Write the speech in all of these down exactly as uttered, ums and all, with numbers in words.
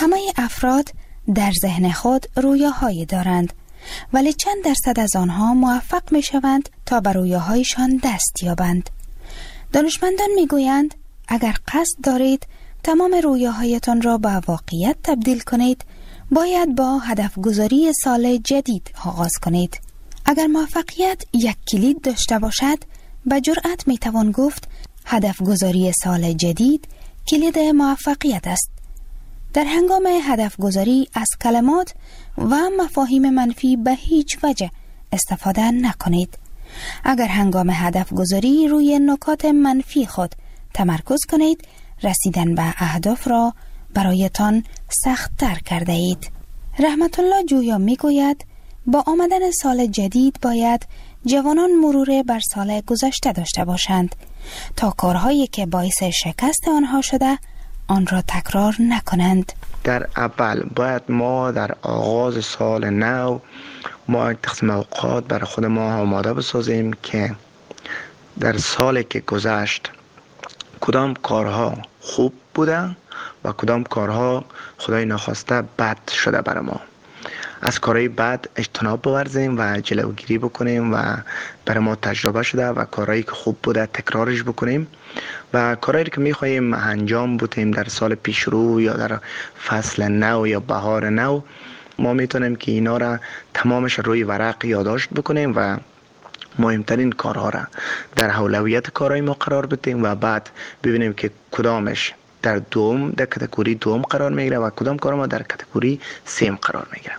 همه افراد در ذهن خود رویاهایی دارند، ولی چند درصد از آنها موفق می شوند تا بر رویاهایشان دست یابند. دانشمندان می گویند اگر قصد دارید تمام رویاهایتان را به واقعیت تبدیل کنید، باید با هدف گذاری سال جدید آغاز کنید. اگر موفقیت یک کلید داشته باشد، به جرأت می توان گفت هدف گذاری سال جدید کلید موفقیت است. در هنگام هدف گذاری از کلمات و مفاهیم منفی به هیچ وجه استفاده نکنید. اگر هنگام هدف گذاری روی نکات منفی خود تمرکز کنید، رسیدن به اهداف را برایتان سخت تر کرده اید. رحمت الله جویا می گوید با آمدن سال جدید باید جوانان مرور بر سال گذشته داشته باشند تا کارهایی که باعث شکست آنها شده آن را تکرار نکنند. در اول باید ما در آغاز سال نو ما تقسیم اوقات برای خود ما آماده بسازیم که در سالی که گذشت کدام کارها خوب بوده و کدام کارها خدای نخواسته بد شده برای ما. از کارهای بد اجتناب بورزیم و جلوگیری بکنیم و برای ما تجربه شده و کارهایی که خوب بوده تکرارش بکنیم و کارهایی که میخواییم انجام بدیم در سال پیش رو یا در فصل نو یا بهار نو، ما میتونیم که اینا را تمامش روی ورق یادداشت بکنیم و مهمترین کارها را در اولویت کارهای ما قرار بدیم و بعد ببینیم که کدامش در دوم در کاتگوری دوم قرار میگیره و کدام کار ما در کاتگوری سیم قرار میگیره.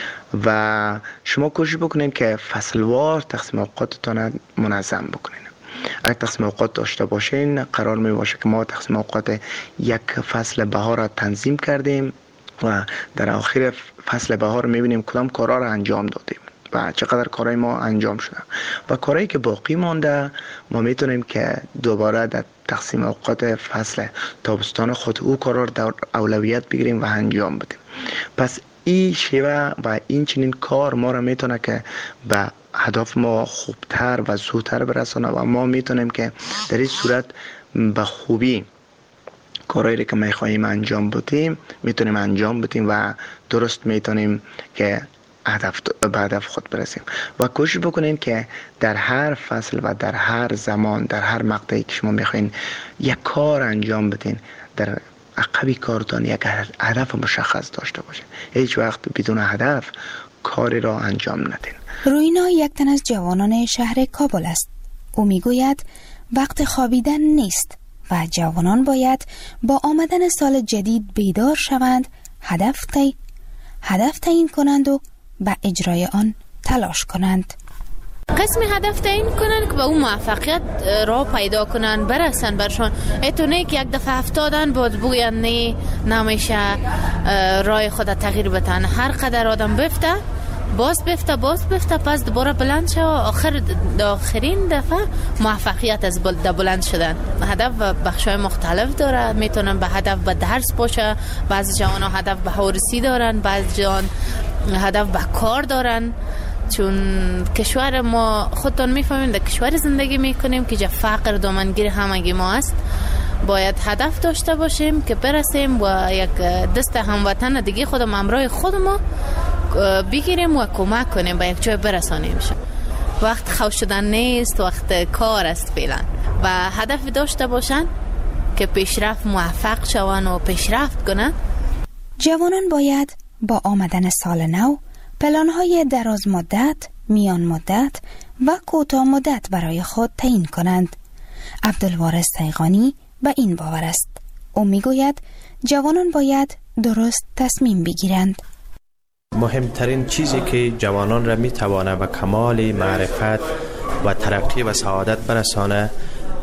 و شما کوشش بکنین که فصلوار تقسیم اوقاتتان منظم بکنین. اگر تقسیم اوقات داشته باشین، قرار می باشه که ما تقسیم اوقات یک فصل بهار را تنظیم کردیم و در آخر فصل بهار میبینیم کدام کارها را انجام دادیم و چقدر کارهای ما انجام شده و کارهایی که باقی مانده ما میتونیم که دوباره در تقسیم اوقات فصل تابستان خود او کارها را در اولویت بگیریم و انجام بدیم. پس این شیوه و این چنین کار ما را میتونه که به هدف ما خوبتر و زودتر برسانه و ما میتونیم که در این صورت به خوبی کارهایی که میخواییم انجام بدیم میتونیم انجام بدیم و درست میتونیم که هدف به هدف خود برسیم. و کوشش بکنین که در هر فصل و در هر زمان در هر مقطعی که شما میخواین یک کار انجام بدین، در عقبی کارتان یک هدف مشخص داشته باشین. هیچ وقت بدون هدف کاری را انجام ندین. روینا یک تن از جوانان شهر کابل است. او میگوید وقت خوابیدن نیست و جوانان باید با آمدن سال جدید بیدار شوند، هدف تی هدف تعیین کنند و به اجرای آن تلاش کنند. قسم هدف تعیین کنن که به اون موفقیت را پیدا کنن، برسن برشان. ایتونه که یک دفعه افتادن بود بگوین نه نمیشه رای خود تغییر بدن. هر قدر آدم بفته باز بفته باز بفته پس دوباره بلند شد. آخر آخرین دفعه موفقیت از بلند شدن. هدف بخشای مختلف داره. میتونن به هدف به درس باشه، بعضی جوان ها هدف به هورسی دارن، بعضی جوان هدف به کار دارن. چون کشور ما خودتون میفهمید در کشور زندگی میکنیم که جا فقر دامنگیر همگی ما است. باید هدف داشته باشیم که برسیم و یک دست هموطن دیگه خودم همراه خود ما بگیریم و کمک کنیم به یک جای برسانیم. وقت خوش شدن نیست، وقت کار است فعلا. و هدف داشته باشن که پیشرفت موفق شون و پیشرفت کنن. جوانان باید با آمدن سال نو پلان‌های دراز مدت، میان مدت و کوتاه مدت برای خود تعیین کنند. عبدالوارث تیغانی به این باور است. او میگوید جوانان باید درست تصمیم بگیرند. مهمترین چیزی که جوانان را میتوانه به کمال معرفت و ترقی و سعادت برسانه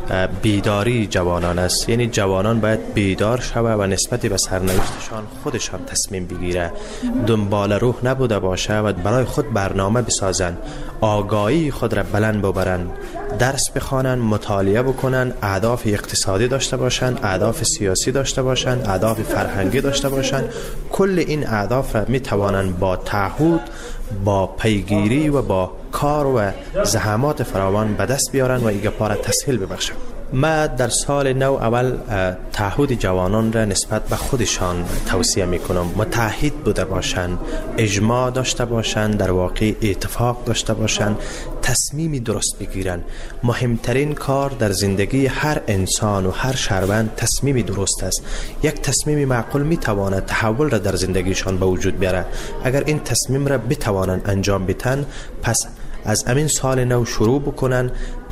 بیداری جوانان است. یعنی جوانان باید بیدار شوه و نسبت به سرنوشتشان خودشان تصمیم بگیره، دنبال روح نبوده باشه و برای خود برنامه بسازن، آگاهی خود را بلند ببرن، درس بخوانن، مطالعه بکنن، اهداف اقتصادی داشته باشن، اهداف سیاسی داشته باشن، اهداف فرهنگی داشته باشن. کل این اهداف را می توانن با تعهد، با پیگیری و با کار و زحمات فراوان به دست بیارن و ایگه پاره تسهیل ببخشن. ما در سال نو اول تعهد جوانان را نسبت به خودشان توصیه میکنم متحد بوده باشند، اجماع داشته باشند، در واقع اتفاق داشته باشند، تصمیمی درست بگیرند. مهمترین کار در زندگی هر انسان و هر شهروند تصمیمی درست است. یک تصمیم معقول میتواند تحول را در زندگیشان به وجود بیاره. اگر این تصمیم را بتوانند انجام بدن، پس از امین سال نو شروع بکنن.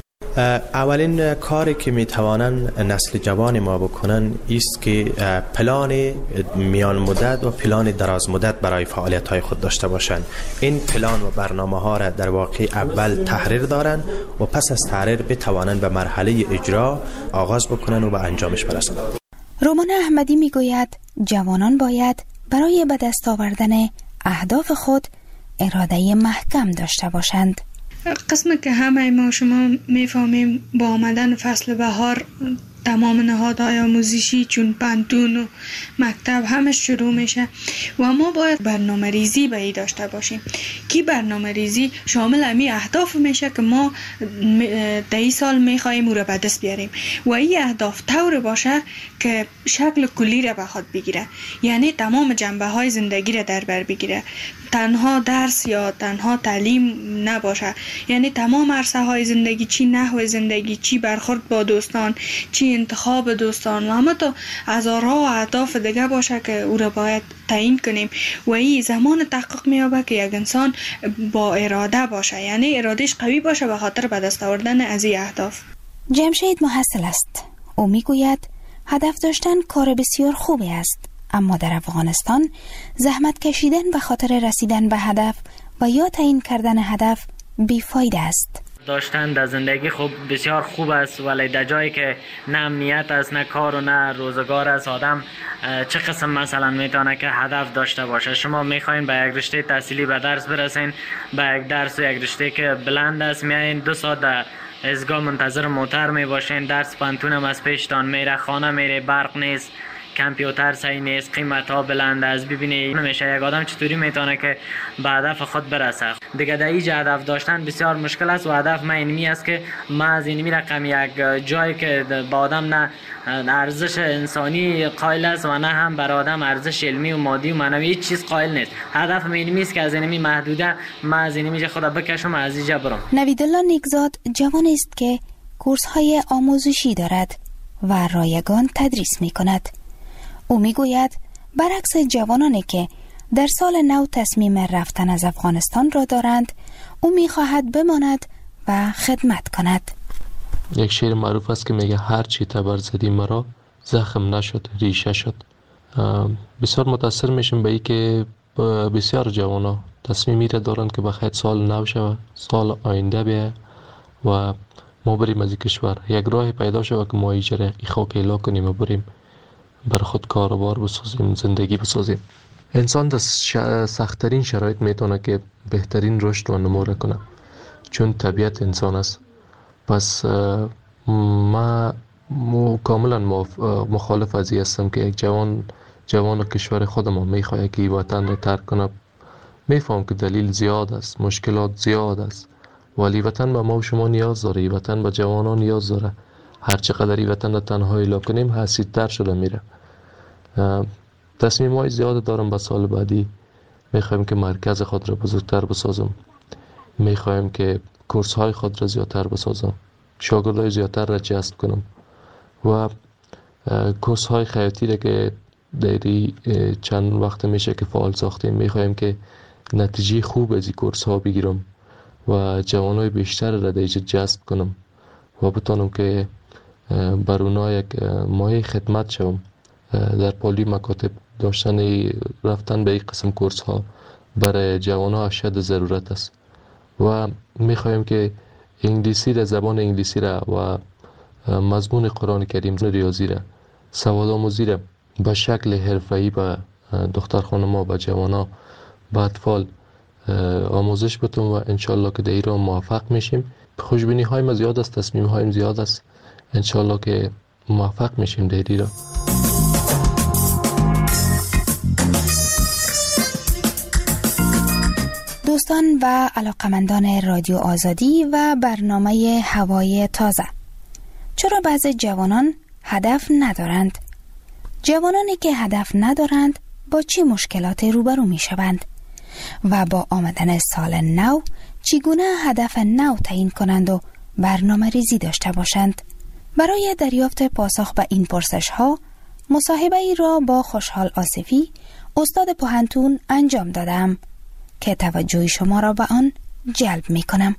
اولین کاری که میتوانند نسل جوان ما بکنن است که پلان میان مدت و پلان دراز مدت برای فعالیت های خود داشته باشند. این پلان و برنامه ها را در واقع اول تحریر دارند و پس از تحریر بتوانند به مرحله اجرا آغاز بکنن و به انجامش برسند. رومان احمدی میگوید جوانان باید برای به دست آوردن اهداف خود اراده محکم داشته باشند. قسم که همه ما شما میفهمیم با آمدن فصل بهار تمام نهادهای آموزشی چون پانتون و مکتب همه شروع میشه و ما باید برنامه ریزی به ای داشته باشیم که برنامه ریزی شامل امی اهداف میشه که ما در این سال میخواییم او را به دست بیاریم و این اهداف طور باشه که شکل کلی را به خود بگیره، یعنی تمام جنبه های زندگی را در بر بگیره، تنها درس یا تنها تعلیم نباشه، یعنی تمام عرصه های زندگی، چی نحو زندگی، چی برخورد با دوستان، چی انتخاب دوستان و همه تا هزارها و اهداف دیگه باشه که او را باید تعیین کنیم و این زمان تحقق میابه که یک انسان با اراده باشه، یعنی ارادهش قوی باشه به خاطر به دست آوردن از این اهداف. جمشید محصل است. او میگوید هدف داشتن کار بسیار خوبی است، اما در افغانستان زحمت کشیدن به خاطر رسیدن به هدف و یا تعیین کردن هدف بیفایده است. داشتن در زندگی خوب بسیار خوب است، ولی در جایی که نه امنیت است، نه کار و نه روزگار است، آدم چه قسم مثلا میتونه که هدف داشته باشه؟ شما میخواین به یک رشته تحصیلی به درس برسین، به یک درس و یک رشته که بلند است، میایین دو ساعت در ایستگاه منتظر موتر میباشین، درس پانتون هم از پیشتان میره، خانه میره، برق نیست، کامپیوتر صحیح نیست، قیمت ها بلند است. ببینید نمیشه یک آدم چطوری میتونه که به هدف خود برسه. دیگه در اینجا هدف داشتن بسیار مشکل است و هدف من اینمی است که ما از اینمی رقم یک جایی که با آدم نه ارزش انسانی قائل است و نه هم بر آدم ارزش علمی و مادی و معنوی هیچ چیز قائل نیست. هدف من اینمی است که از اینمی محدوده ما از اینمی خود بکشم و از اینجا برم. نویدالله نیکزاد جوانی است که کورس های آموزشی دارد و رایگان تدریس میکند. او میگوید برعکس جوانانی که در سال نو تصمیم رفتن از افغانستان را دارند، او میخواهد بماند و خدمت کند. یک شعر معروف است که میگه هر چی تبر زدی مرا زخم نشد ریشه شد. بسیار متاثر میشم به این که بسیار جوانا تصمیمی را دارند که بخیر سال نو شود، سال آینده بیه و ما بریم از این کشور، یک راه پیدا شود که ما ایجره ای خاک ایلا کنیم و بریم بر خود کاروبار بسازیم، زندگی بسازیم. انسان در سخت‌ترین شرایط میتونه که بهترین رشد و نمو کنه، چون طبیعت انسان است. پس ما کاملا مخالف از این هستم که یک جوان جوان کشور خودمان میخواد که وطن را ترک کنه. میفهم که دلیل زیاد است، مشکلات زیاد است، ولی وطن به ما و شما نیاز داره، وطن به جوانان نیاز داره. هر چقدر این وطن را تنها ایلا کنیم حسیدتر شده میره. تصمیم های زیاد دارم به سال بعدی. میخوایم که مرکز خود را بزرگتر بسازم، میخوایم که کورس های خود را زیادتر بسازم، شاگردای زیادتر را جذب کنم و کورس های خیاطی را که دیری چند وقت میشه که فعال ساختیم، میخوایم که نتیجه خوب از این کورس ها بگیرم و جوانای بیشتر را دیجا جذب کنم و بتانم که بر اونا یک مایه خدمت شوم. در پالی مکاتب داشتن رفتن به این قسم کورس ها برای جوان ها اشد ضرورت است و میخوایم که انگلیسی را، زبان انگلیسی را و مضمون قرآن کریم، ریاضی را، سواد آموزی را به شکل حرفه‌ای به دختر خانم ها، به جوان ها، به اطفال آموزش بتم و انشالله که در ایران موفق میشیم. خوشبینی های ما زیاد است، تصمیم هایم زیاد است، انشالله که موفق میشیم در ایران. دوستان و علاقمندان رادیو آزادی و برنامه هوای تازه، چرا بعضی جوانان هدف ندارند؟ جوانانی که هدف ندارند با چه مشکلاتی روبرو می شوند؟ و با آمدن سال نو چگونه هدف نو تعیین کنند و برنامه ریزی داشته باشند؟ برای دریافت پاسخ به این پرسش ها مصاحبه ای را با خوشحال آصفی استاد پوهنتون انجام دادم که توجه شما را به آن جلب می کنم.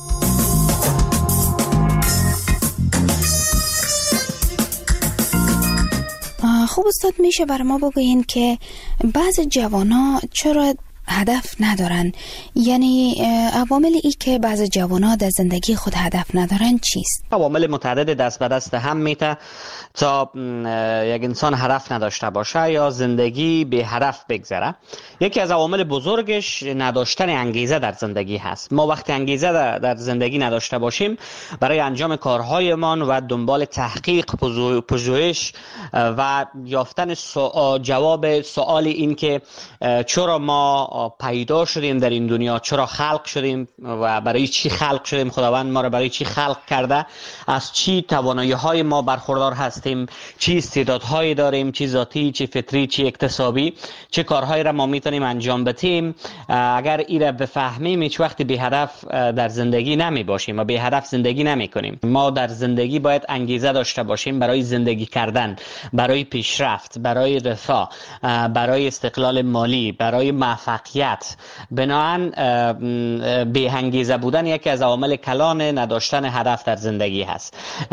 خوب استاد، میشه بر ما بگوین که بعض جوانا چرا هدف ندارن؟ یعنی عوامل ای که بعض جوانا در زندگی خود هدف ندارن چیست؟ عوامل متعدد دست به دست هم میته تا یک انسان هدف نداشته باشه یا زندگی به هدف بگذره. یکی از عوامل بزرگش نداشتن انگیزه در زندگی هست. ما وقتی انگیزه در زندگی نداشته باشیم برای انجام کارهایمان و دنبال تحقیق، پژوهش و یافتن سو... جواب سوال این که چرا ما پیدا شدیم در این دنیا، چرا خلق شدیم و برای چی خلق شدیم، خداوند ما را برای چی خلق کرده، از چی توانایی های ما برخوردار هستیم، چی استعدادهایی داریم، چی ذاتی، چی فطری، چی اکتسابی، چه کارهایی را ما میتونیم انجام بدیم. اگر این را بفهمیم هیچ وقت بی هدف در زندگی نمی باشیم و بی هدف زندگی نمی کنیم. ما در زندگی باید انگیزه داشته باشیم برای زندگی کردن، برای پیشرفت، برای رفاه، برای استقلال مالی، برای موفقیت. بنابراین بی انگیزه بودن یکی از عوامل کلان نداشتن هدف در زندگی هست.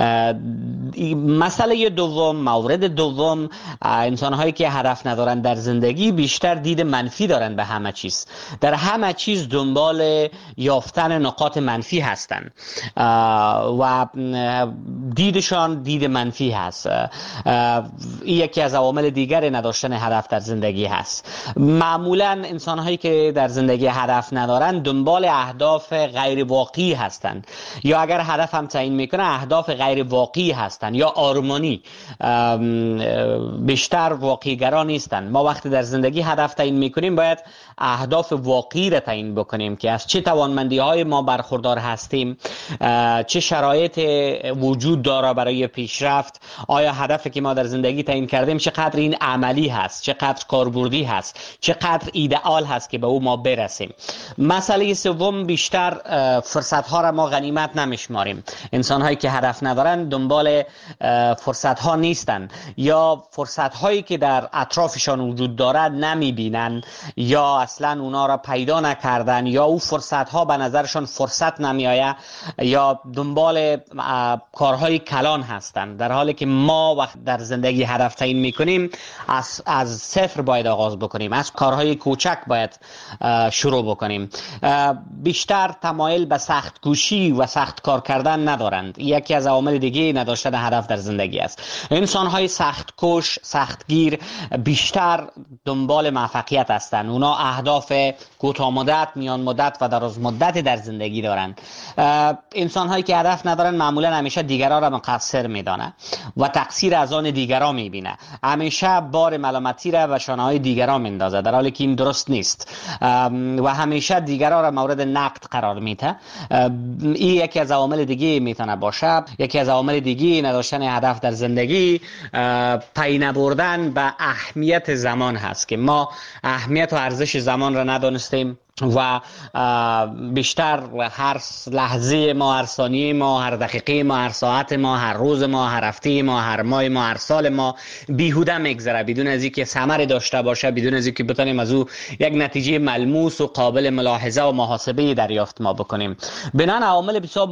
مسئله دوم، مورد دوم، انسان هایی که هدف ندارن در زندگی بیشتر دید منفی دارن به همه چیز. در همه چیز دنبال یافتن نقاط منفی هستن و دیدشان دید منفی هست. این یکی از عوامل دیگر نداشتن هدف در زندگی هست. معمولا انسان هایی که در زندگی هدف ندارن دنبال اهداف غیر واقعی هستند، یا اگر هدف هم تعیین میکنه اهداف غیر واقعی هستند یا آرمانی، بیشتر واقعی گرا نیستند. ما وقتی در زندگی هدف تعیین میکنیم باید اهداف واقعی را تعیین بکنیم که از چه توانمندی های ما برخوردار هستیم، چه شرایط وجود داره برای پیشرفت، آیا هدفی که ما در زندگی تعیین کردیم چقدر این عملی هست، چقدر کاربردی هست، چقدر ایدئال هست که به او ما برسیم. مسئله سوم، بیشتر فرصت ها را ما غنیمت نمیشماریم. انسان هایی که هدف ندارن دنبال فرصت ها نیستن یا فرصت هایی که در اطرافشان وجود دارد نمیبینن یا اصلا اونا را پیدا نکردن یا او فرصت ها به نظرشان فرصت نمیآید یا دنبال کارهای کلان هستند، در حالی که ما وقت در زندگی هدف تعیین میکنیم از از صفر باید آغاز بکنیم، از کارهای کوچک باید شروع بکنیم. بیشتر تمایل به سخت کوشی و سخت کار کردن ندارند. یکی از عوامل دیگه نداشتن هدف در زندگی است. انسان های سخت کوش، سختگیر بیشتر دنبال موفقیت هستند. اونا اهداف کوتاه مدت، میان مدت و دراز مدت در زندگی دارند. انسان هایی که هدف ندارن معمولا همیشه دیگران را مقصر میدانه و تقصیر از آن دیگران میبینه. همیشه بار ملامتی را به شانه های دیگران میندازه، در حالی که این درست نیست و همیشه دیگران را مورد نقد قرار میده. این یکی از عوامل دیگه میتونه باشه. یکی از عوامل دیگه نداشتن هدف در زندگی پی نبردن به اهمیت زمان هست که ما اهمیت و ارزش زمان را ندانستیم و بیشتر هر لحظه ما، هر ثانیه ما، هر دقیقه ما، هر ساعت ما، هر روز ما، هر هفته ما، هر ماه ما، هر سال ما بیهوده میگذره بدون از اینکه ثمری داشته باشه، بدون از اینکه بتونیم از او یک نتیجه ملموس و قابل ملاحظه و محاسبه دریافت ما بکنیم. بنابراین عوامل بسیار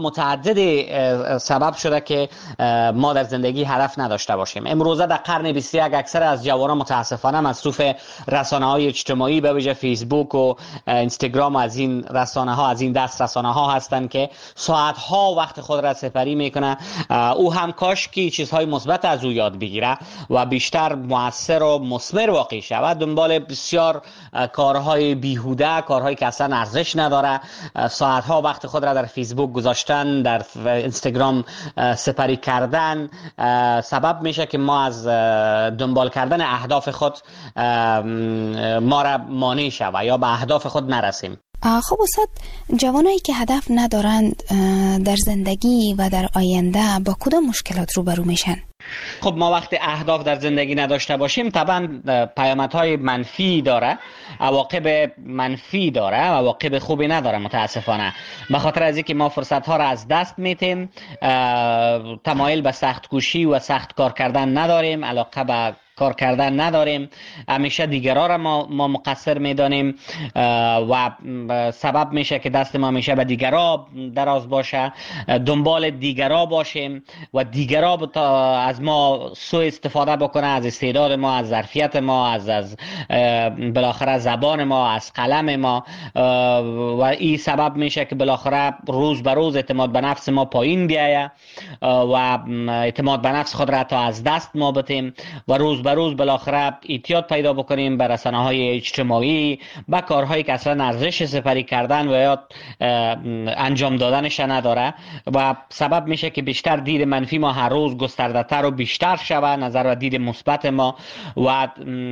متعدد سبب شده که ما در زندگی هدف نداشته باشیم. امروزه در قرن بیست و یک اکثر از جوانان متاسفانه مصروف رسانه‌های اجتماعی به ویژه فیسبوک و اینستاگرام از این رسانه ها، از این دست رسانه ها هستند که ساعت ها وقت خود را سپری میکنه. او هم کاش که چیزهای مثبت از او یاد بگیره و بیشتر موثر و مثمر واقع شود. دنبال بسیار کارهای بیهوده، کارهایی که اصلا ارزش نداره، ساعت ها وقت خود را در فیسبوک گذاشتن، در اینستاگرام سپری کردن سبب میشه که ما از دنبال کردن اهداف خود ما را مانع شود یا به اهداف خود نرسیم. خب استاد، جوانایی که هدف ندارند در زندگی و در آینده با کدام مشکلات روبرو میشن؟ خب ما وقتی اهداف در زندگی نداشته باشیم طبعا پیامدهای منفی داره، عواقب منفی داره، عواقب خوبی نداره متاسفانه. به خاطر از اینکه ما فرصت ها را از دست میتیم، تمایل به سخت کوشی و سخت کار کردن نداریم، علاقه به کار کردن نداریم، همیشه دیگران را ما, ما مقصر میدانیم و سبب میشه که دست ما همیشه به دیگران دراز باشه، دنبال دیگران باشیم و دیگران از ما سوء استفاده بکنه، از استعداد ما، از ظرفیت ما، از از بالاخره زبان ما، از قلم ما، و این سبب میشه که بالاخره روز به روز اعتماد به نفس ما پایین بیایه و اعتماد به نفس خود را تا از دست ما بتیم و روز به روز بالاخره اعتیاد پیدا بکنیم به رسانه‌های اجتماعی، به کارهایی که اصلا ارزش سپری کردن و یا انجام دادنش نداره و سبب میشه که بیشتر دید منفی ما هر روز گسترده‌تر و بیشتر شود، نظر و دید مثبت ما و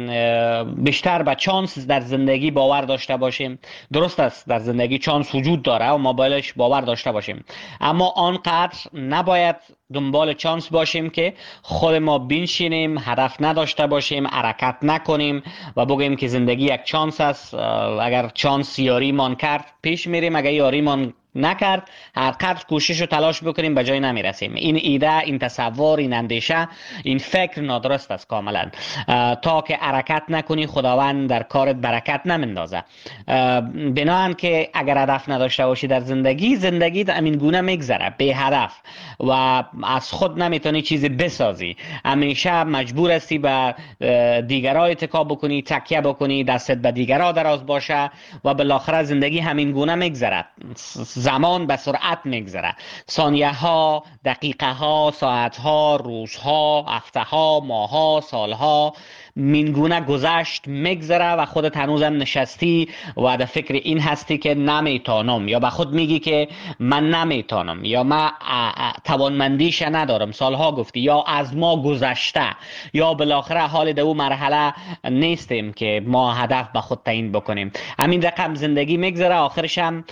بیشتر به چانس در زندگی باور داشته باشیم. درست است در زندگی چانس وجود داره و ما بایدش باور داشته باشیم، اما آنقدر نباید دنبال چانس باشیم که خود ما بنشینیم، هدف نداشته باشیم، حرکت نکنیم و بگیم که زندگی یک چانس است، اگر چانس یاری مان کرد پیش میریم، اگر یاری مان نکرد هر قدر کوشش و تلاش بکنیم به جای نمیرسیم. این ایده، این تصور، این اندیشه، این فکر نادرست است کاملا. تا که حرکت نکنی خداوند در کارت برکت نمیندازه. بنابراین که اگر هدف نداشته باشی در زندگی، زندگی همین گونه میگذره بی هدف و از خود نمیتونی چیزی بسازی، همیشه مجبور هستی به دیگران اتکا بکنی، تکیه بکنی، دستت به دیگران دراز باشه و بالاخره زندگی همین گونه میگذره. زمان به سرعت میگذره، ثانیه ها، دقیقه ها، ساعت ها، روزها، هفته ها، ماه ها، سال ها مینگونه گذشت میگذره و خودت هنوزم نشستی و در فکر این هستی که نمیتونم، یا به خود میگی که من نمیتونم، یا من توانمندیش ندارم، سالها گفتی، یا از ما گذشته، یا بالاخره حال دو مرحله نیستیم که ما هدف به خود تعیین بکنیم. همین رقم زندگی میگذره، آخرش هم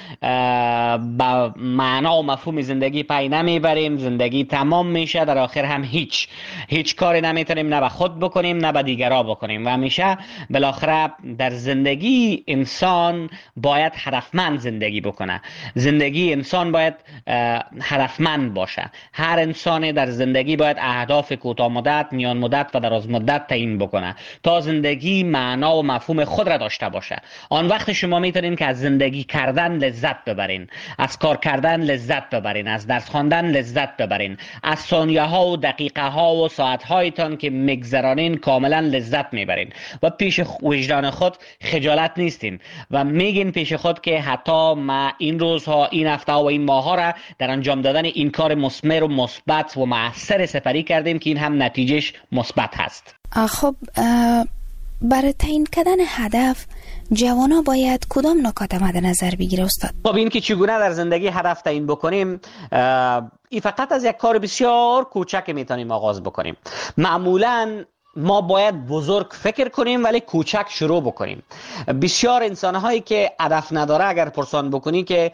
با معنا و مفهوم زندگی پی نمیبریم، زندگی تمام میشه، در آخر هم هیچ هیچ کاری نمیتونیم نه به خود بکنیم نه به دیگران بکنیم و همیشه بالاخره در زندگی انسان باید هدفمند زندگی بکنه. زندگی انسان باید هدفمند باشه. هر انسان در زندگی باید اهداف کوتاه مدت، میان مدت و دراز مدت تعیین بکنه تا زندگی معنا و مفهوم خود را داشته باشه. آن وقت شما میتونین که از زندگی کردن لذت ببرین، از کار کردن لذت ببرین، از درس خواندن لذت ببرین، از ثانیه ها و دقیقه ها و ساعت هایتان که میگذرانین کاملا لذت میبرین و پیش وجدان خود خجالت نیستین و میگین پیش خود که حتی ما این روزها، این هفته و این ماه ها را در انجام دادن این کار مثمر و مثبت و موثر سپری کردیم که این هم نتیجهش مثبت هست. خب برای تعیین کردن هدف جوانا باید کدام نکات مد نظر بگیره استاد؟ خب این که چگونه در زندگی هدف تعیین بکنیم، این فقط از یک کار بسیار کوچک میتونیم آغاز بکنیم. معمولاً ما باید بزرگ فکر کنیم ولی کوچک شروع بکنیم. بسیار انسان‌هایی که هدف نداره اگر پرسان بکنی که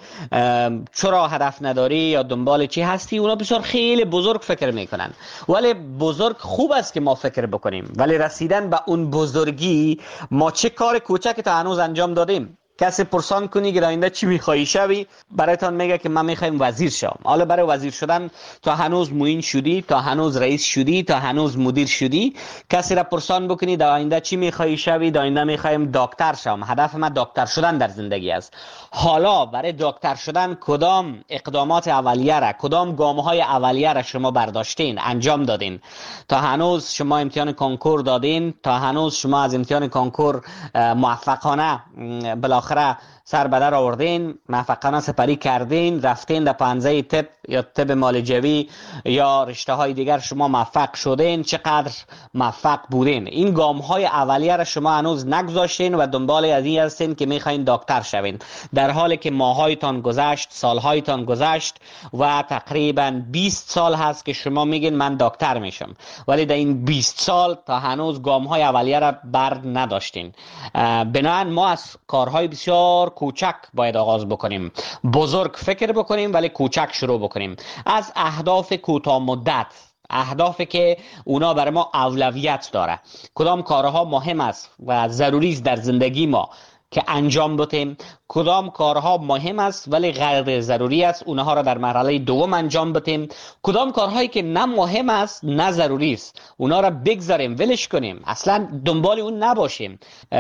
چرا هدف نداری یا دنبال چی هستی، اونا بسیار خیلی بزرگ فکر میکنن. ولی بزرگ خوب است که ما فکر بکنیم، ولی رسیدن به اون بزرگی ما چه کار کوچکی تا هنوز انجام دادیم. کسی پرسان کنی که آینده چی میخوایی شوی، برایتان میگه که من میخوایم وزیر شوم. حالا برای وزیر شدن تا هنوز معین شدی، تا هنوز رئیس شدی، تا هنوز مدیر شدی. کسی را پرسان بکنی در آینده چی میخوایی شوی، در آینده میخوایم دکتر شوم، هدف من دکتر شدن در زندگی است. حالا برای دکتر شدن کدام اقدامات اولیه را، کدام گام‌های اولیه را شما برداشتین، انجام دادین؟ تا هنوز شما امتحان کنکور دادین، تا هنوز شما از امتحان کنکور موفقانه بلا آخره سر به در آوردین، موفقانه سپری کردین، رفتین در پنزه طب یا طب معالجوی یا رشته های دیگر شما موفق شدین، چقدر موفق بودین؟ این گام های اولیه را شما هنوز نگذاشتین و دنبال از این هستین که میخواین دکتر شوین، در حالی که ماهایتان گذشت، سالهایتان گذشت و تقریبا بیست سال هست که شما میگین من دکتر میشم، ولی در این بیست سال تا هنوز گام های اولیه را بر نداشتین. بنابراین ما از کارهای بسیار کوچک باید آغاز بکنیم. بزرگ فکر بکنیم ولی کوچک شروع بکنیم. از اهداف کوتاه مدت، اهدافی که اونا برای ما اولویت داره، کدام کارها مهم است و ضروری است در زندگی ما که انجام بدیم، کدام کارها مهم است ولی غیر ضروری است اونها را در مرحله دوم انجام بدیم، کدام کارهایی که نه مهم است نه ضروری است اونها را بگذاریم، ولش کنیم، اصلا دنبال اون نباشیم.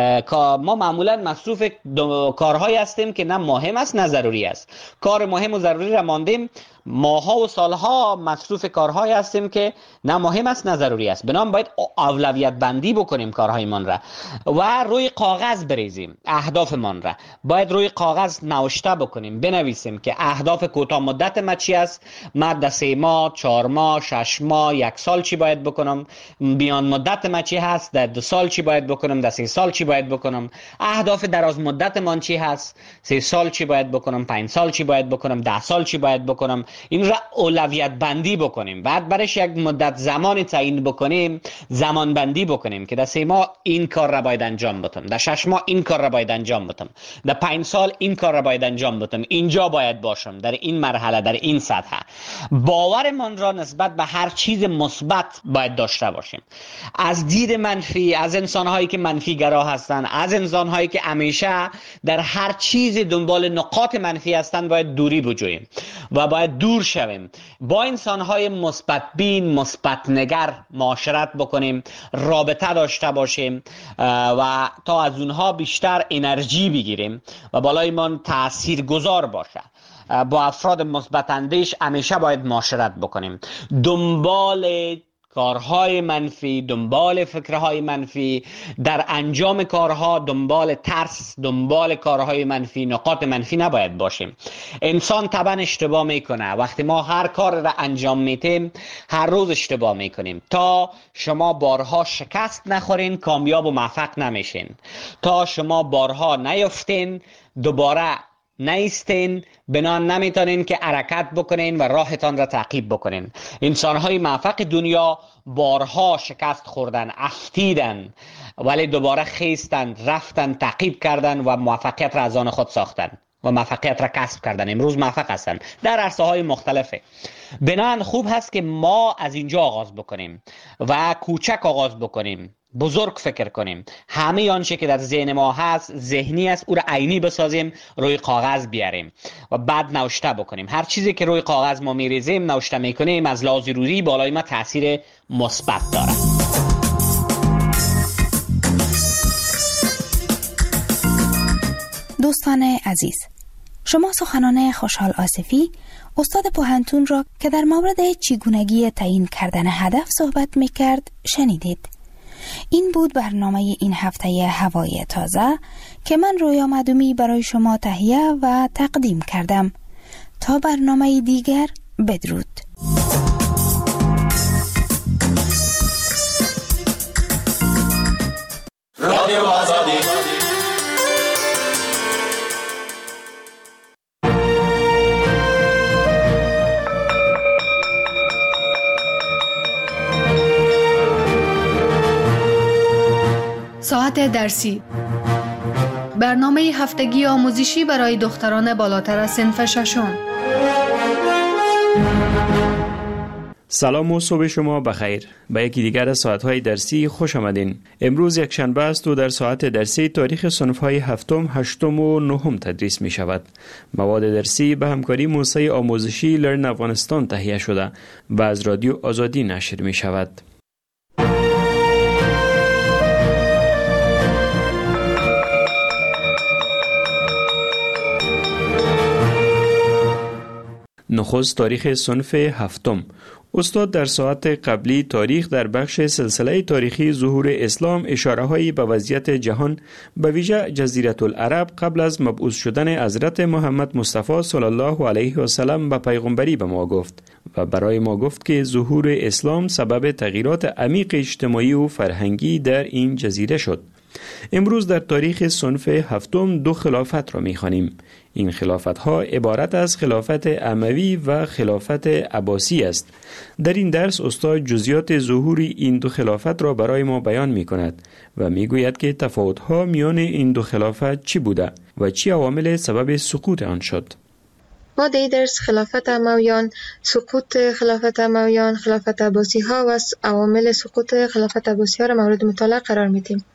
ما معمولا مصروف کارهایی هستیم که نه مهم است نه ضروری است. کار مهم و ضروری را ماندیم، ماها و سالها مصروف کارهایی هستیم که نه مهم است نه ضروری است. بنابراین باید اولویت بندی بکنیم کارهایمان را و روی کاغذ بریزیم. اهدافمان را باید روی کاغذ نوشته بکنیم، بنویسیم که اهداف کوتاه مدت ما چی است، من در سه ماه، چهار ماه، شش ماه، یک سال چی باید بکنم، میان مدت ما چی هست، در دو سال چی باید بکنم، در سه سال چی باید بکنم، اهداف دراز مدت من چی هست، سه سال چی باید بکنم، پنج سال چی باید بکنم، ده سال چی باید بکنم. این را اولویت بندی بکنیم. بعد برش یک مدت زمان تعیین بکنیم، زمان بندی بکنیم که در سه ماه این کار را باید انجام بدم، در شش ماه این کار را باید انجام بدم، در پنج سال این کار را باید انجام بدم، اینجا باید باشم، در این مرحله، در این سطح. باورمان را نسبت به هر چیز مثبت باید داشته باشیم. از دید منفی، از انسان‌هایی که منفی گرا هستند، از انسان‌هایی که همیشه در هر چیز دنبال نقاط منفی هستند باید دوری بجوییم و باید دور شویم. با انسان‌های مثبت بین، مثبت نگر معاشرت بکنیم، رابطه داشته باشیم و تا از اونها بیشتر انرژی بگیریم و بالای ما تأثیر گذار باشه. با افراد مثبت اندیش همیشه باید معاشرت بکنیم. دنبال کارهای منفی، دنبال فکرهای منفی، در انجام کارها دنبال ترس، دنبال کارهای منفی، نقاط منفی نباید باشیم. انسان طبعا اشتباه میکنه. وقتی ما هر کار را انجام میتیم هر روز اشتباه میکنیم. تا شما بارها شکست نخورین کامیاب و موفق نمیشین. تا شما بارها نیفتین دوباره نیستین، بنان نمیتونین که حرکت بکنین و راهتان را تعقیب بکنین. انسان‌های موفق دنیا بارها شکست خوردن، افتیدن، ولی دوباره خیستن، رفتن، تعقیب کردن و موفقیت را از آن خود ساختن و موفقیت را کسب کردن. امروز موفق هستن در عرصه‌های مختلفه. بنان خوب هست که ما از اینجا آغاز بکنیم و کوچک آغاز بکنیم، بزرگ فکر کنیم. همه آنچه که در ذهن ما هست، ذهنی است، او را عینی بسازیم، روی کاغذ بیاریم و بعد نوشته بکنیم. هر چیزی که روی کاغذ ما میریزیم، نوشته میکنیم، از لحاظ روحی بالای ما تاثیر مثبت داره. دوستان عزیز، شما سخنان خوشحال آصفی، استاد پوهنتون را که در مورد چگونگی تعیین کردن هدف صحبت میکرد شنیدید. این بود برنامه این هفته هوای تازه که من رویا مدومی برای شما تهیه و تقدیم کردم. تا برنامه دیگر، بدرود. رادیو آزادی. ساعت درسی، برنامه هفتگی آموزشی برای دختران بالاتر از صنف ششم. سلام و صبح شما بخیر. به یکی دیگر از ساعت‌های درسی خوش آمدین. امروز یک شنبه است و در ساعت درسی تاریخ صنف‌های هفتم، هشتم و نهم تدریس می شود. مواد درسی به همکاری موسسه آموزشی لرن افغانستان تهیه شده و از رادیو آزادی نشر می شود. نخست تاریخ صنف هفتم. استاد در ساعت قبلی تاریخ در بخش سلسله تاریخی ظهور اسلام اشاره‌هایی به وضعیت جهان به ویژه جزیره العرب قبل از مبعوث شدن حضرت محمد مصطفی صلی الله علیه و سلم به پیغمبری به ما گفت و برای ما گفت که ظهور اسلام سبب تغییرات عمیق اجتماعی و فرهنگی در این جزیره شد. امروز در تاریخ صنف هفتم دو خلافت را می‌خوانیم. این خلافت ها عبارت از خلافت اموی و خلافت عباسی است. در این درس استاد جزئیات ظهور این دو خلافت را برای ما بیان می کند و می گوید که تفاوت ها میان این دو خلافت چی بوده و چی عوامل سبب سقوط آن شد. ما در درس خلافت امویان، سقوط خلافت امویان، خلافت عباسی ها و عوامل سقوط خلافت عباسی ها را مورد مطالعه قرار میدیم.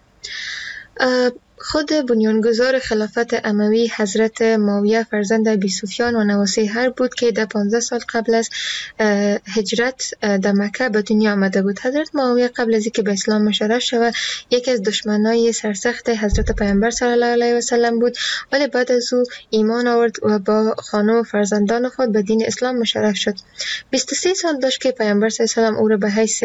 خود بنیانگذار خلافت اموی حضرت معاویه فرزند ابی سفیان و نواسه هر بود که در پانزده سال قبل از هجرت در مکه به دنیا آمده بود. حضرت معاویه قبل از اینکه به اسلام مشرف شود یکی از دشمنای سرسخت حضرت پیامبر صلی الله علیه و سلم بود، ولی بعد از او ایمان آورد و با خانه و فرزندان خود به دین اسلام مشرف شد. بیست و سه سال داشت که پیامبر صلی الله علیه و سلم او را به حیث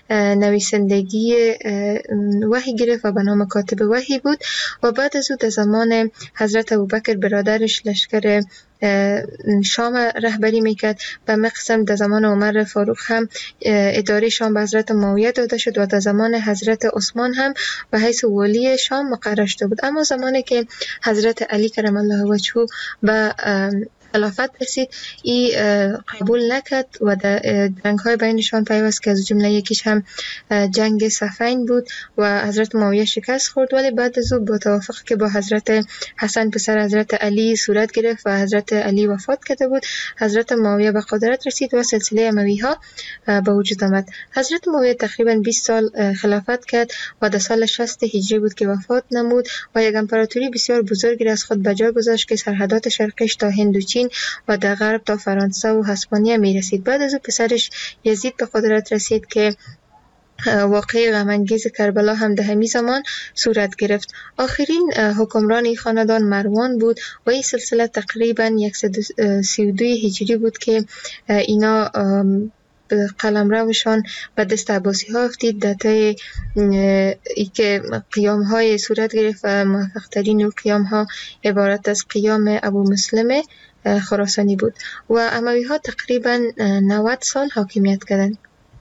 نویسندگی وحی گرفت و به نام کاتب وحی بود و بعد از او در زمان حضرت ابوبکر برادرش لشکر شام رهبری میکرد. به مقسم در زمان عمر فاروق هم اداره شام به حضرت معاویه داده شد و در زمان حضرت عثمان هم به حیث والی شام مقرر شده بود. اما زمانی که حضرت علی کرم الله وجهه به خلافت رسید ای قبول نکرد و در جنگ های بینشان پیوست که از جمله یکیش هم جنگ صفین بود و حضرت معاویه شکست خورد، ولی بعد از او با توافق که با حضرت حسن پسر حضرت علی صورت گرفت و حضرت علی وفات کرده بود، حضرت معاویه به قدرت رسید و سلسله اموی ها به وجود آمد. حضرت معاویه تقریبا بیست سال خلافت کرد و در سال شصت هجری بود که وفات نمود و یک امپراتوری بسیار بزرگی از خود به جا گذاشت که سرحدات شرقش تا هند و چین و در غرب تا فرانسه و هسپانیا می رسید. بعد از او پسرش یزید به قدرت رسید که واقعی غم‌انگیز کربلا هم در همین زمان صورت گرفت. آخرین حکمران این خاندان مروان بود و این سلسله تقریبا صد و سی و دو هجری بود که اینا قلمروشان به دست عباسی ها افتید. در طی ای که قیام های صورت گرفت و موفق ترین قیام ها عبارت از قیام ابو مسلم خراسانی بود و اموی ها تقریبا نود سال حاکمیت کردند.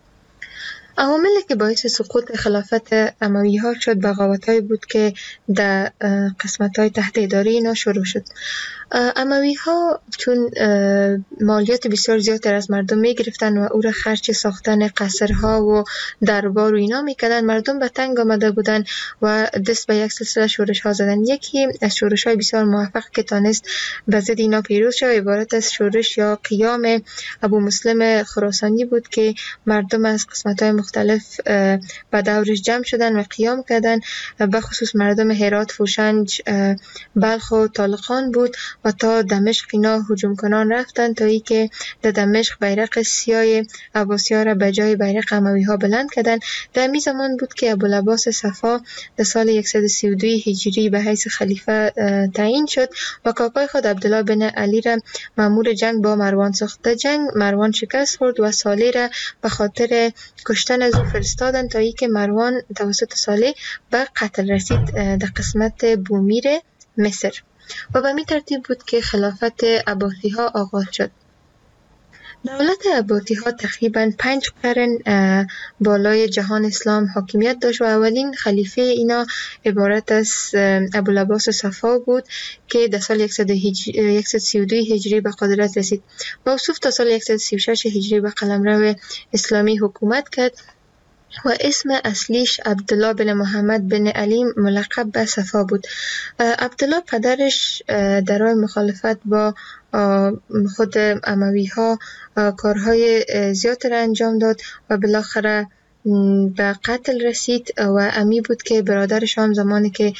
عواملی که باعث سقوط خلافت اموی ها شد بغاوت های بود که در قسمت های تحت اداره اینا شروع شد. اموی ها چون مالیات بسیار زیادتر از مردم می گرفتن و او را خرج ساختن قصرها و دربار و اینا می کردن، مردم به تنگ آمده بودن و دست به یک سلسله شورش ها زدن. یکی از شورش های بسیار موفق که تانست به ضد اینا پیروز شد عبارت از شورش یا قیام ابو مسلم خراسانی بود که مردم از قسمت های مختلف به دورش جمع شدن و قیام کردن، به خصوص مردم هرات، فوشنج، بلخ و طالقان بود و تا دمشق اینا هجوم کنان رفتن تا ای که در دمشق بیرق سیاه عباسی ها را به جای بیرق اموی ها بلند کردن. در می زمان بود که ابوالعباس صفا در سال صد و سی و دو هجری به حیث خلیفه تعیین شد و کاکای خود عبدالله بن علی را مأمور جنگ با مروان ساخت. در جنگ مروان شکست خورد و صالح را به خاطر کشتن از او فرستادن تا ای که مروان توسط صالح به قتل رسید در قسمت بومیر مصر و به می ترتیب بود که خلافت عباسی ها آغاز شد. دولت عباسی ها تقریبا پنج قرن بالای جهان اسلام حاکمیت داشت و اولین خلیفه اینا عبارت از ابوالعباس صفا بود که در سال صد و سی و دو هجری به قدرت رسید. موصوف تا سال صد و سی و شش هجری به قلمرو اسلامی حکومت کرد و اسم اصلیش عبدالله بن محمد بن علی ملقب به صفا بود. عبدالله پدرش در راه مخالفت با خود اموی ها کارهای زیادی را انجام داد و بالاخره به قتل رسید و امی بود که برادرش هم زمانی که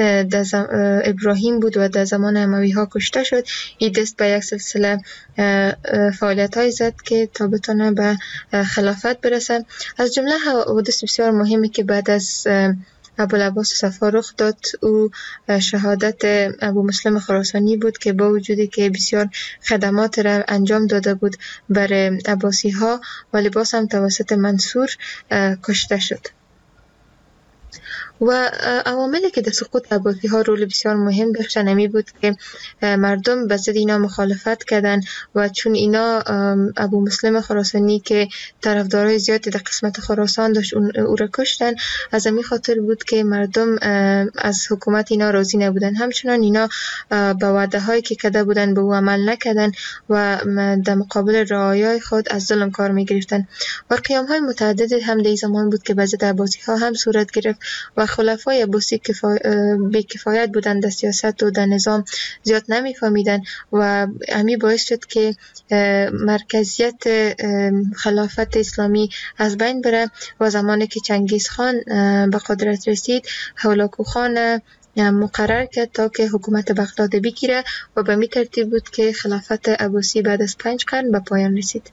ابراهیم بود و در زمان اموی ها کشته شد این دست به یک سلسله فعالیت های زد که تا بتونه به خلافت برسه. از جمله حوادث بسیار مهمی که بعد از ابوالعباس صفا رخ داد او شهادت ابو مسلم خراسانی بود که با وجودی که بسیار خدمات را انجام داده بود بر عباسی ها ولی باز هم توسط منصور کشته شد. و عواملی که در سقوط عباسی ها رول بسیار مهم داشتن همی بود که مردم به ضد اینا مخالفت کردن و چون اینا ابو مسلم خراسانی که طرفدارای زیادی در قسمت خراسان داشت او را کشتن، از همین خاطر بود که مردم از حکومت اینا راضی نبودن. همچنان اینا به وعده هایی که کرده بودن به او عمل نکردن و در مقابل رعایای خود از ظلم کار می گرفتن. و قیام های متعدد هم در زمان بود که به ضد عباسی ها هم صورت گرفت و خلفای عباسی کفا... بی کفایت بودن در سیاست و در نظام، زیاد نمی فهمیدن و همین باعث شد که مرکزیت خلافت اسلامی از بین بره و زمانی که چنگیز خان به قدرت رسید، هولاکو خان مقرر کرد تا که حکومت بغداد بگیره و به می ترتیب بود که خلافت عباسی بعد از پنج قرن به پایان رسید.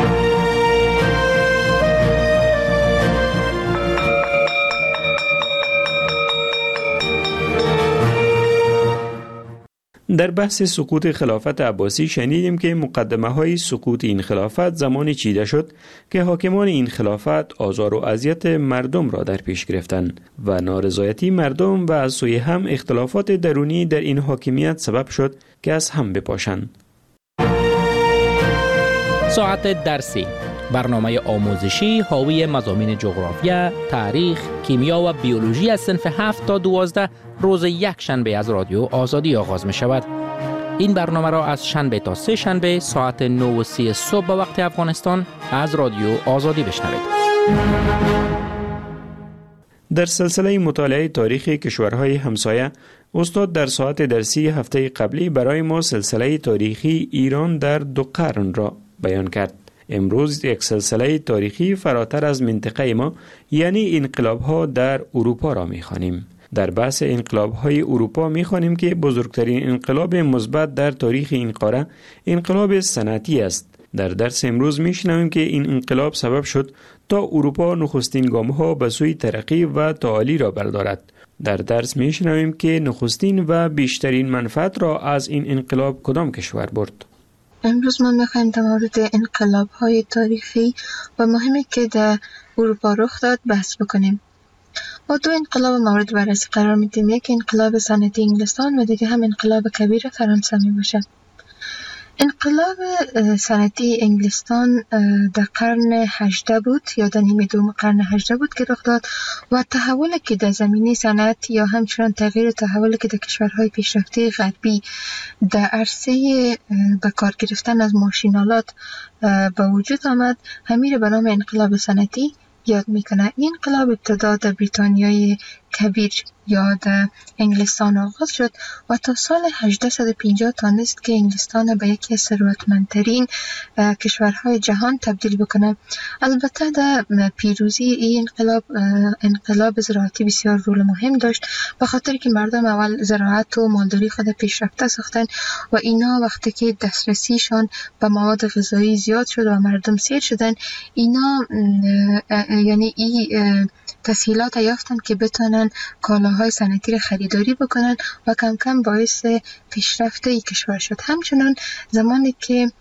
در بحث سقوط خلافت عباسی شنیدیم که مقدمه های سقوط این خلافت زمانی چیده شد که حاکمان این خلافت آزار و اذیت مردم را در پیش گرفتند و نارضایتی مردم و از سوی هم اختلافات درونی در این حاکمیت سبب شد که از هم بپاشند. ساعت درسی، برنامه آموزشی حاوی مضامین جغرافیا، تاریخ، کیمیا و بیولوژی از صنف هفت تا دوازده روز یک شنبه از رادیو آزادی آغاز می شود. این برنامه را از شنبه تا سه شنبه ساعت نه و سی صبح به وقت افغانستان از رادیو آزادی بشنوید. در سلسله مطالعه تاریخ کشورهای همسایه، استاد در ساعت درسی هفته قبلی برای ما سلسله تاریخی ایران در دو قرن را بیان کرد. امروز یک سلسله تاریخی فراتر از منطقه ما، یعنی انقلاب‌ها در اروپا را می‌خوانیم. در بحث انقلاب‌های اروپا می‌خوانیم که بزرگترین انقلاب مثبت در تاریخ این قاره انقلاب صنعتی است. در درس امروز می‌شنویم که این انقلاب سبب شد تا اروپا نخستین گام‌ها به سوی ترقی و تعالی را بردارد. در درس می‌شنویم که نخستین و بیشترین منفعت را از این انقلاب کدام کشور برد. امروز ما میخوایم در مورد انقلاب های تاریخی و مهمی که در اروپا رخ داد بحث بکنیم. ما دو انقلاب مورد بررسی قرار میدیم، یک انقلاب صنعتی انگلستان و دیگه هم انقلاب کبیر فرانسه می باشه. انقلاب صنعتی انگلستان در قرن هجدهم بود یا در نیمه دوم قرن هجدهم بود که رخ داد و تحولی که در زمینه صنعت یا همچنان تغییر تحولی که در کشورهای پیشرفته غربی در عرصه به کار گرفتن از ماشینالات به وجود آمد، همین به نام انقلاب صنعتی یاد میکنه. این انقلاب ابتدا در بریتانیای کبیر یا در انگلستان آغاز شد و تا سال هجده و پنجاه تانست که انگلستان به یکی از ثروتمندترین کشورهای جهان تبدیل بکنه. البته در پیروزی این انقلاب انقلاب زراعتی بسیار رول مهم داشت، به خاطر که مردم اول زراعت و مالداری خود پیشرفته ساختن و اینا وقتی که دسترسیشان به مواد غذایی زیاد شد و مردم سیر شدن، اینا یعنی این تسهیلات یافتن که بتونن کالاهای صنعتی را خریداری بکنن و کم کم باعث پیشرفت این کشور شد. همچنان زمانی که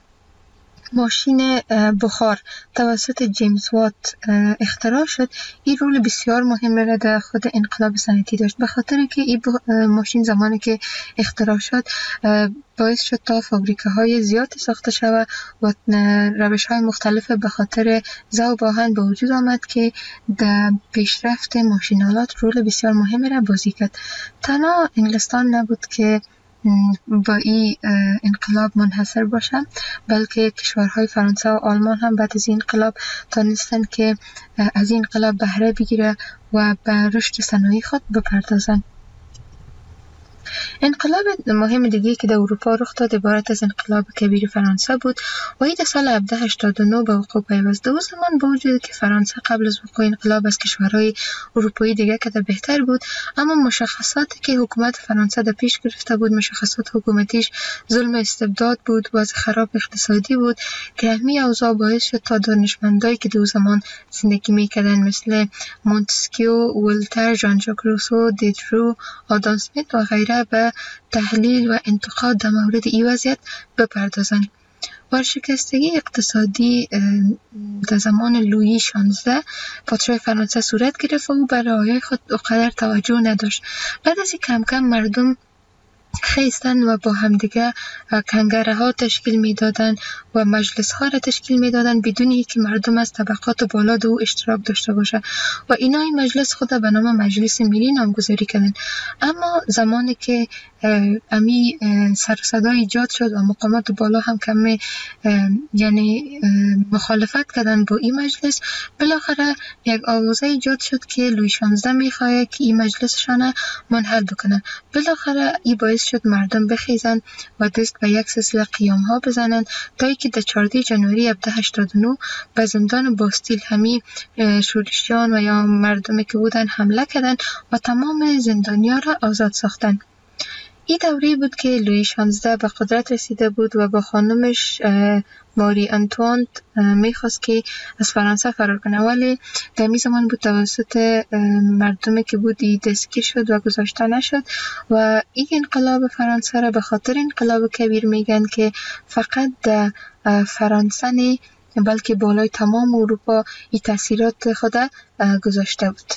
ماشین بخار توسط جیمز وات اختراع شد، این رول بسیار مهم را در خود انقلاب صنعتی داشت، به خاطر که این ماشین زمانی که اختراع شد باعث شد تا فابریکه های زیادی ساخته شود و روش های مختلف به خاطر ذوب آهن به وجود آمد که در پیشرفت ماشینالات رول بسیار مهم را بازی کرد. تنها انگلستان نبود که با این انقلاب منحصر باشم، بلکه کشورهای فرانسه و آلمان هم بعد از این انقلاب تانستن که از این انقلاب بهره بگیره و به رشد صنایع خود بپردازن. انقلاب مهم دیگه که در اروپا رخ داد عبارت از انقلاب کبیر فرانسه بود و این در سال هفده هشتاد و نه به وقوع پیوست. او زمان با وجود که فرانسه قبل از وقوع انقلاب از کشورهای اروپایی دیگه که بهتر بود، اما مشخصاتی که حکومت فرانسه در پیش گرفته بود، مشخصات حکومتیش ظلم استبداد بود، وضع خراب اقتصادی بود که همین اوضاع باعث شد تا دانشمندایی که در زمان زندگی میکردن مثل مونتسکیو، ولتر، ژان ژاک روسو، دیدرو، آدام اسمیت و غیره به تحلیل و انتقاد در مورد این وضعیت بپردازند ورشکستگی اقتصادی در زمان لویی شانزده پادشاه فرانسه صورت گرفت و او به رعایای خود اونقدر توجه نداشت. بعد از کم کم مردم خیستن و با همدیگه کنگره ها تشکیل میدادن و مجلس ها را تشکیل میدادن بدون اینکه مردم از طبقات بالا در او اشتراک داشته باشه و اینا این مجلس خود به نام مجلس ملی نامگذاری کردن. اما زمانی که امی سر و صدا ایجاد شد و مقامات بالا هم کمی یعنی مخالفت کردن با این مجلس، بالاخره یک آوازه ایجاد شد که لویی شانزده میخواه که این مجلسشان منحل بکنه. بالاخره این باعث شد مردم بخیزن و دست به یک سلسله قیام ها بزنن تا اینکه در چهاردهم جنوری هزار و هشتصد و هشتاد و نه به زندان باستیل همی شورشیان و یا مردمی که بودن حمله کردن و تمام زندانیان را آزاد ساختن. این دوره بود که لویی شانزده به قدرت رسیده بود و با خانمش ماری انتوانت میخواست که از فرانسه فرار کنه، ولی در این زمان بود توسط مردمی که بود دستگیر شد و گذاشته نشد و این انقلاب فرانسه را به خاطر انقلاب کبیر میگن که فقط در فرانسه نه بلکه بالای تمام اروپا این تاثیرات خود گذاشته بود.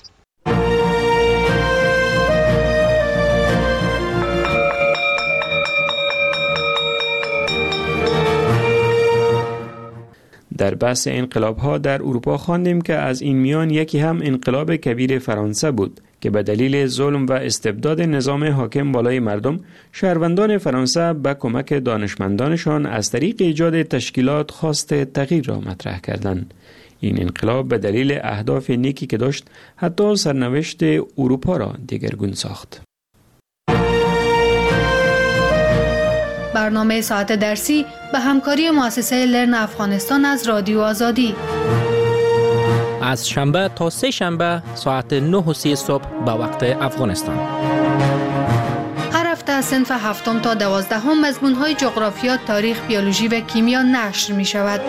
در بحث انقلاب ها در اروپا خواندیم که از این میان یکی هم انقلاب کبیر فرانسه بود که به دلیل ظلم و استبداد نظام حاکم بالای مردم، شهروندان فرانسه به کمک دانشمندانشان از طریق ایجاد تشکیلات خواست تغییر را مطرح کردند. این انقلاب به دلیل اهداف نیکی که داشت حتی سرنوشت اروپا را دگرگون ساخت. برنامه ساعت درسی به همکاری مؤسسه لرن افغانستان از رادیو آزادی از شنبه تا سه شنبه ساعت نه و سی صبح به وقت افغانستان. هر هفته از صنف هفتم تا دوازدهم مضمون‌های جغرافیا، تاریخ، بیولوژی و کیمیا نشر می شود.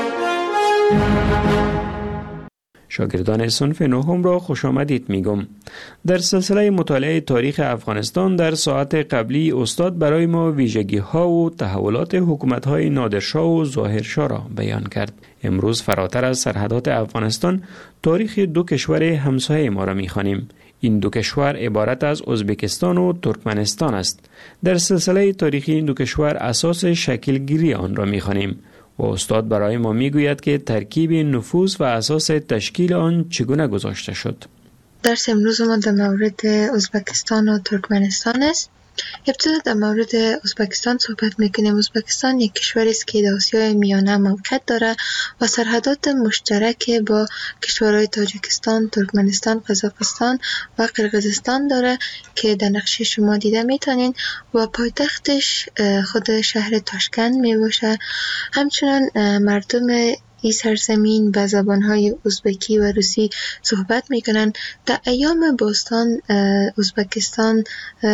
شاگردان صنف نهم را خوش آمدید میگم. در سلسله مطالعه تاریخ افغانستان در ساعت قبلی استاد برای ما ویژگی ها و تحولات حکومت های نادرشاه و ظاهرشاه را بیان کرد. امروز فراتر از سرحدات افغانستان تاریخ دو کشور همسایه ما را میخوانیم. این دو کشور عبارت از ازبکستان و ترکمنستان است. در سلسله تاریخی این دو کشور اساس شکلگیری آن را میخوانیم و استاد برای ما میگوید که ترکیب نفوذ و اساس تشکیل آن چگونه گذاشته شد. درس امروز ما در مورد ازبکستان و ترکمنستان است. ابتدا در مورد ازبکستان صحبت میکنیم. ازبکستان یک کشوری است که در آسیای میانه موقعیت داره و سرحدات مشترک با کشورهای تاجیکستان، ترکمنستان، قزاقستان و قرقیزستان داره که در نقشه شما دیده میتونین و پایتختش خود شهر تاشکند میباشه. همچنان مردم این سرزمین به زبانهای ازبکی و روسی صحبت میکنن. در ایام باستان ازبکستان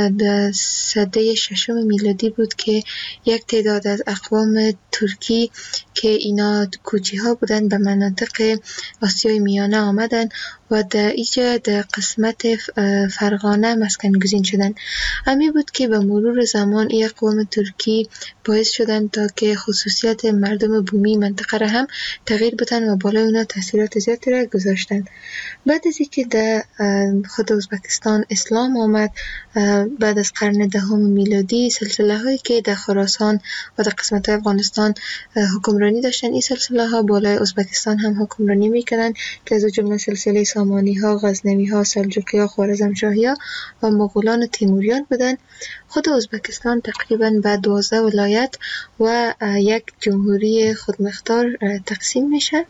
به سده ششم میلادی بود که یک تعداد از اقوام ترکی که اینا کوچی ها بودن به مناطق آسیای میانه آمدن و در اینجا در قسمت فرغانه مسکن گزین شدن. همی بود که به مرور زمان این اقوام ترکی باعث شدن تا که خصوصیت مردم بومی منطقه را هم تغییر بدن و بالای اونا تاثیرات زیادی را گذاشتن. بعد از اینکه در خود ازبکستان اسلام آمد بعد از قرن دهم میلادی، سلسله هایی که در خراسان و در قسمت افغانستان حکمرانی داشتن، این سلسله ها بالای ازبکستان هم حکمرانی میکنن که از جمله سلسله سامانی ها، غزنوی ها، سلجوقی ها، خوارزمشاهی ها و مغولان و تیموریان بودن. خود ازبکستان تقریبا به دوازده ولایت و یک جمهوری خودمختار تقسیم میشه.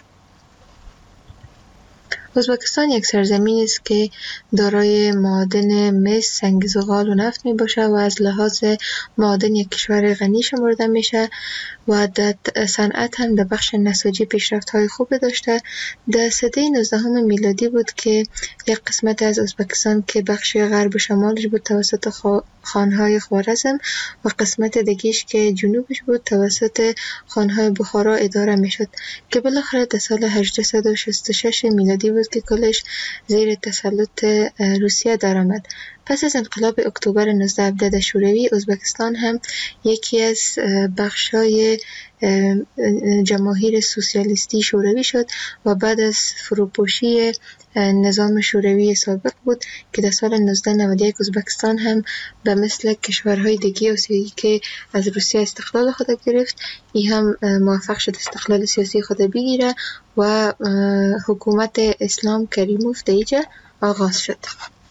ازبکستان یک سرزمین است که دارای معادن مس، سنگ زغال و نفت می باشه و از لحاظ معادن یک کشور غنی شمرده میشه و در صنعت هم در بخش نساجی پیشرفت های خوب داشته. در سده نوزدهم میلادی بود که یک قسمت از ازبکستان که بخش غرب و شمالش بود توسط خانهای خوارزم و قسمت دیگه‌اش که جنوبش بود توسط خانهای بخارا اداره میشد که بالاخره در سال هجده و شصت و شش میلادی بود که کلش زیر تسلط روسیه درآمد. پس از انقلاب اکتبر نوزده هفده شوروی، ازبکستان هم یکی از بخشای جماهیر سوسیالیستی شوروی شد و بعد از فروپاشی نظام شوروی سابق بود که در سال نوزده نود و یک ازبکستان هم به مثل کشورهای دیگه آسیایی که از روسیه استقلال خود گرفت، این هم موفق شد استقلال سیاسی خود بگیره و حکومت اسلام کریموف در اینجا آغاز شد.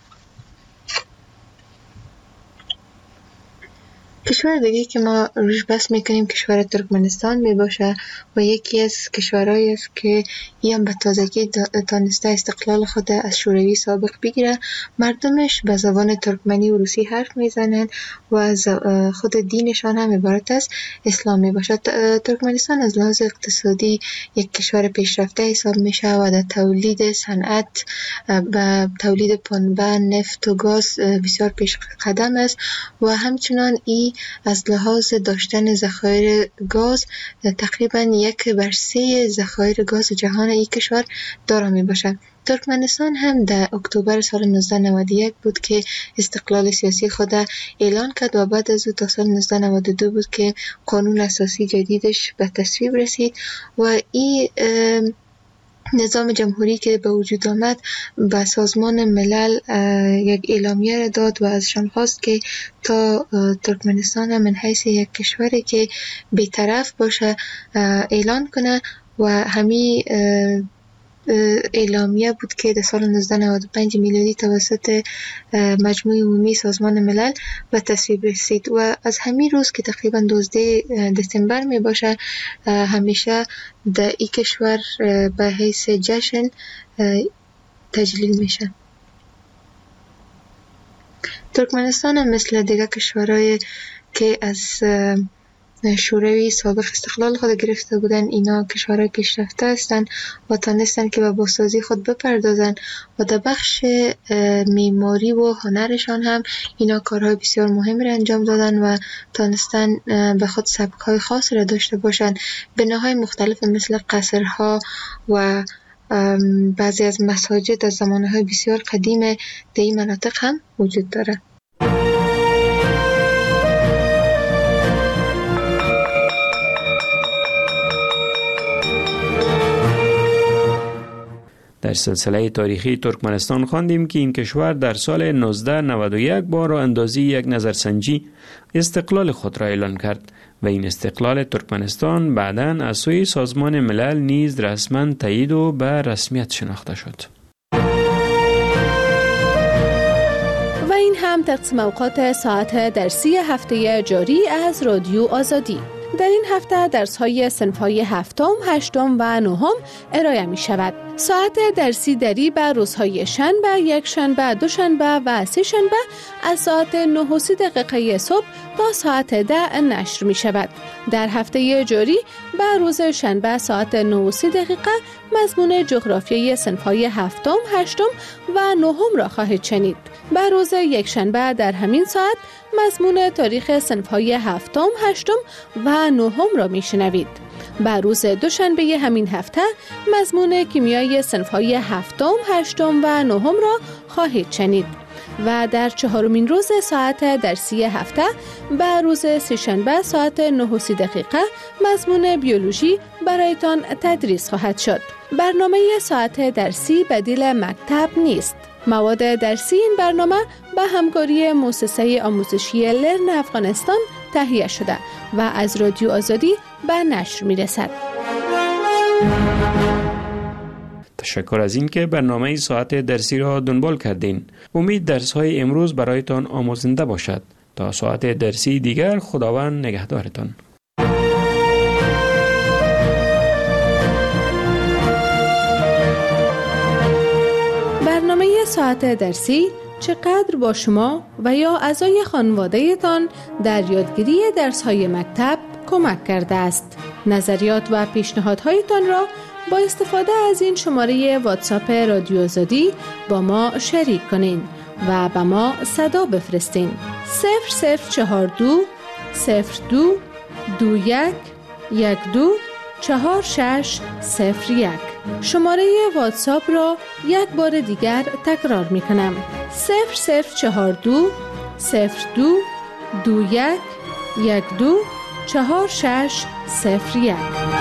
کشور دیگه که ما روش بحث میکنیم کشور ترکمنستان می باشه و یکی از کشورهایی است که این به تازگی تانسته استقلال خود از شوروی سابق بگیره. مردمش به زبان ترکمنی و روسی حرف میزنن و از خود دینشان هم عبارت از اسلام می باشه. ترکمنستان از لحاظ اقتصادی یک کشور پیشرفته حساب میشه و در تولید صنعت و تولید پنبه، نفت و گاز بسیار پیش قدم است و همچنان ای از لحاظ داشتن ذخایر گاز تقریبا یک بر سه ذخایر گاز جهان این کشور دارا می باشد. ترکمنستان هم در اکتبر سال نوزده نود و یک بود که استقلال سیاسی خود اعلان کرد و بعد از او تا سال نوزده نود و دو بود که قانون اساسی جدیدش به تصویب رسید و این نظام جمهوری که به وجود آمد به سازمان ملل یک اعلامیه را داد و ازشان خواست که تا ترکمنستان من حیث یک کشوری که بی‌طرف باشه اعلان کنه و همین اعلامیه بود که در سال نوزده نود و پنج میلادی توسط مجموع عمومی سازمان ملل به تصویب رسید و از همین روز که تقریبا دوازده دسامبر می باشه همیشه در این کشور به حیث جشن تجلیل میشه. ترکمنستان هم مثل دیگر کشورهای که از شوروی سابق استقلال خود گرفته بودن، اینا کشورهای پیشرفته هستند و تانستن که به بازسازی خود بپردازن و در بخش معماری و هنرشان هم اینا کارهای بسیار مهم را انجام دادن و تانستن به خود سبک‌های خاص را داشته باشن. بناهای مختلف مثل قصرها و بعضی از مساجد از زمانهای بسیار قدیم در این مناطق هم وجود داره. در سلسله تاریخی ترکمنستان خواندیم که این کشور در سال نوزده نود و یک با راه اندازی یک نظرسنجی استقلال خود را اعلان کرد و این استقلال ترکمنستان بعداً از سوی سازمان ملل نیز رسما تایید و به رسمیت شناخته شد. و این هم تقسیم اوقات ساعت درسی هفته جاری از رادیو آزادی. در این هفته درس‌های صنف‌های هفتم، هشتم و نهم ارائه می شود. ساعت درسی دری به روزهای شنبه، یک شنبه، دو شنبه و سه شنبه از ساعت نه و سی دقیقه صبح تا ساعت ده نشر می شود. در هفته جاری به روز شنبه ساعت نه و سی دقیقه مضمون جغرافیای صنف‌های هفتم، هشتم و نهم را خواهید شنید. به روز یک شنبه در همین ساعت مضمون تاریخ صنف‌های هفتم، هشتم و نهم را میشنوید. به روز دوشنبه همین هفته مضمون کیمیای صنف‌های هفتم، هشتم و نهم را خواهید شنید. و در چهارمین روز ساعت درسی هفته به روز سه‌شنبه ساعت نه و سی دقیقه مضمون بیولوژی برایتان تدریس خواهد شد. برنامه ساعت درسی بدیل مکتب نیست. مواد درسی این برنامه به همکاری مؤسسه آموزشی لرن افغانستان تهیه شده و از رادیو آزادی به نشر می رسد. تشکر از این که برنامه ساعت درسی را دنبال کردین. امید درس های امروز برایتان آموزنده باشد. تا ساعت درسی دیگر خداوند نگهدارتان. برنامه ساعت درسی چقدر با شما و یا اعضای خانواده تان در یادگیری درس‌های مکتب کمک کرده است. نظریات و پیشنهادهایتان را با استفاده از این شماره واتساپ رادیو آزادی با ما شریک کنین و به ما صدا بفرستین. صفر صفر چهار دو صفر دو دو یک یک دو چهار شش صفر یک شماره واتساپ را یک بار دیگر تکرار می کنم: صفر صفر چهار دو صفر دو دو یک یک دو چهار شش صفر یک.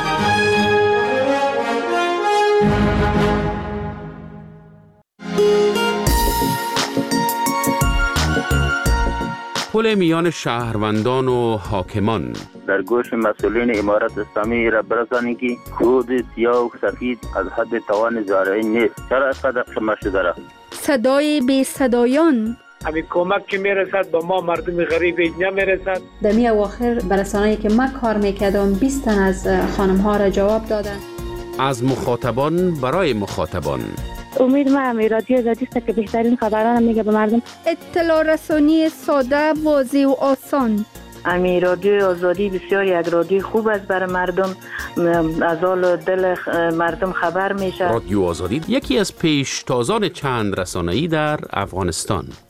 پل میان شهروندان و حاکمان. در گوش مسئولین امارت اسلامی را برسانید که خود سیاه و سفید از حد توان زارعی نیست. چرا اینقدر شما شده؟ صدای بی صدایان. همین کمک که میرسد با ما مردم غریب اینجا میرسد. در می اواخر برسانه‌ای که من کار میکردم بیست تن از خانم ها را جواب دادن. از مخاطبان برای مخاطبان. امید من رادیو آزادی است که بهترین خبران میگه به مردم. اطلاع رسانی ساده، واضح و آسان. امی رادیو آزادی بسیار یک رادیو خوب است برای مردم، از حال دل مردم خبر میشه. رادیو آزادی یکی از پیشتازان چند رسانه‌ای در افغانستان.